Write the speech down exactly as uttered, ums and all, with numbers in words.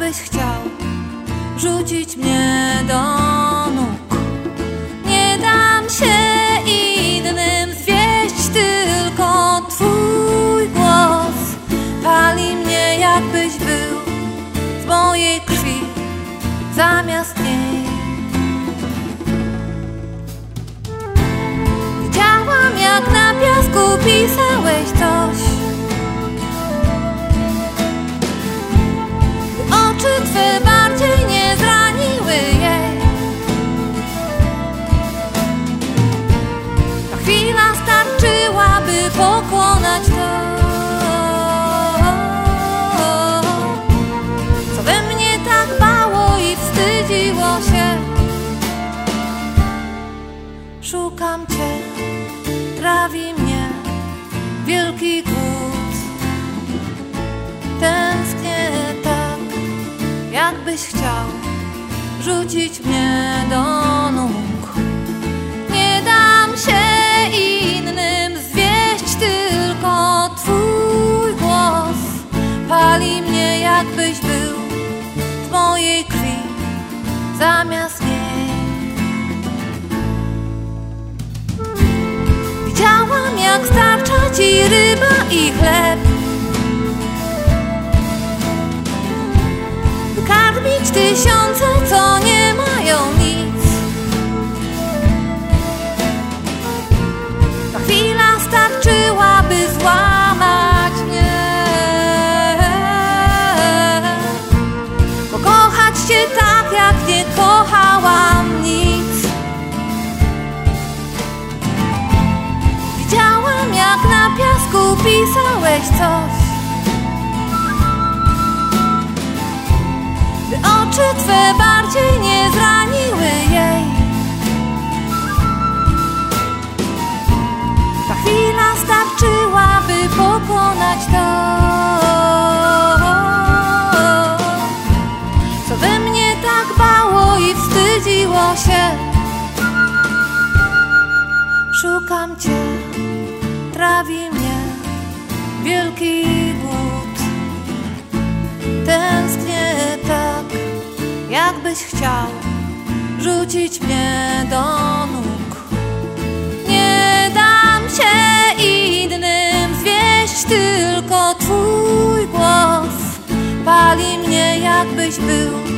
jakbyś chciał rzucić mnie do nóg. Nie dam się innym zwieść, tylko twój głos pali mnie, jakbyś był z mojej krwi zamiast niej. Widziałam, jak na piasku pisałeś coś, by oczy twe bardziej nie zraniły jej. Ta chwila starczyła, by pokonać to, co we mnie tak bało i wstydziło się. Szukam cię, trawi mnie wielki głód. Tęsknię tak, jakbyś chciał rzucić mnie do nóg. Nie dam się innym zwieść, tylko twój głos pali mnie, jakbyś był z mojej krwi zamiast niej. Widziałam, jak starcza ci ryba i chleb, by karmić tysiące, co nie mają nic. Ta chwila starczyła, by złamać mnie, pokochać cię tak, jak nie kochałam nic. Widziałam, jak na piasku pisałeś coś, by oczy twe bardziej nie zraniły jej. Ta chwila starczyła, by pokonać to, co we mnie tak bało i wstydziło się. Szukam cię, trawi mnie wielki głód. Tęsknię tak, jakbyś chciał rzucić mnie do nóg. Nie dam się innym zwieść, tylko twój głos pali mnie, jakbyś był